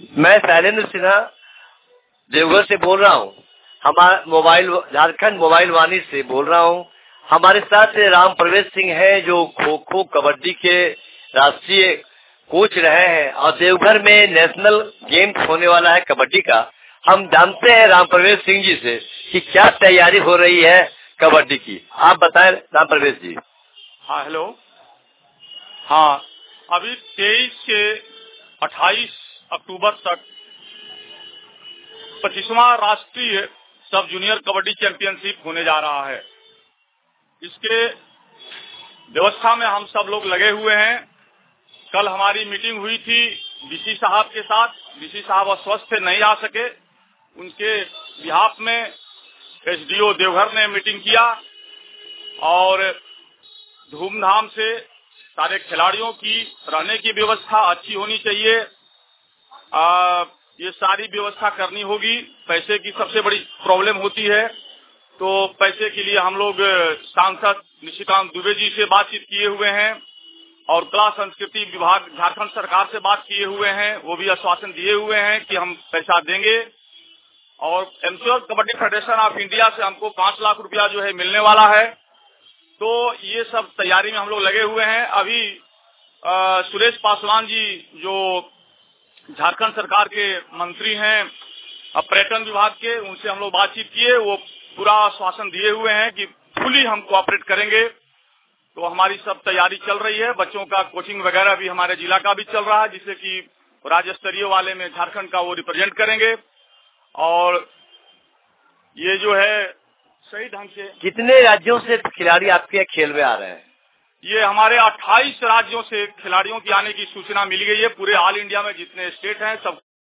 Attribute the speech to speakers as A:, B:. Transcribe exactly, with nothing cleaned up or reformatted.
A: मैं शैलेंद्र सिन्हा देवघर से बोल रहा हूँ। हमारा मोबाइल झारखंड मोबाइल वाणी से बोल रहा हूँ। हमारे साथ राम प्रवेश सिंह है जो खो खो कबड्डी के राष्ट्रीय कोच रहे हैं और देवघर में नेशनल गेम्स होने वाला है कबड्डी का। हम जानते हैं राम प्रवेश सिंह जी से कि क्या तैयारी हो रही है कबड्डी की। आप बताएं राम प्रवेश जी।
B: हाँ हेलो। हाँ, अभी तेईस से अट्ठाईस अक्टूबर तक पच्चीसवां राष्ट्रीय सब जूनियर कबड्डी चैंपियनशिप होने जा रहा है। इसके व्यवस्था में हम सब लोग लगे हुए हैं। कल हमारी मीटिंग हुई थी डीसी साहब के साथ। डीसी साहब अस्वस्थ थे, नहीं आ सके। उनके बिहाफ में एसडीओ देवघर ने मीटिंग किया और धूमधाम से सारे खिलाड़ियों की रहने की व्यवस्था अच्छी होनी चाहिए। आ, ये सारी व्यवस्था करनी होगी। पैसे की सबसे बड़ी प्रॉब्लम होती है, तो पैसे के लिए हम लोग सांसद निशिकांत दुबे जी से बातचीत किए हुए हैं और कला संस्कृति विभाग झारखंड सरकार से बात किए हुए हैं। वो भी आश्वासन दिए हुए हैं कि हम पैसा देंगे और amateur kabaddi federation of India से हमको पांच लाख रुपया जो है मिलने वाला है। तो ये सब तैयारी में हम लोग लगे हुए हैं। अभी आ, सुरेश पासवान जी जो झारखंड सरकार के मंत्री हैं पर्यटन विभाग के, उनसे हम लोग बातचीत किए। वो पूरा आश्वासन दिए हुए हैं कि फुली हम कोऑपरेट करेंगे। तो हमारी सब तैयारी चल रही है। बच्चों का कोचिंग वगैरह भी हमारे जिला का भी चल रहा है, जिससे कि राज्य स्तरीय वाले में झारखंड का वो रिप्रेजेंट करेंगे। और ये जो है सही ढंग से।
A: कितने राज्यों से खिलाड़ी आपके खेल में आ रहे हैं?
B: ये हमारे अट्ठाईस राज्यों से खिलाड़ियों की आने की सूचना मिल गई है। पूरे ऑल इंडिया में जितने स्टेट हैं सब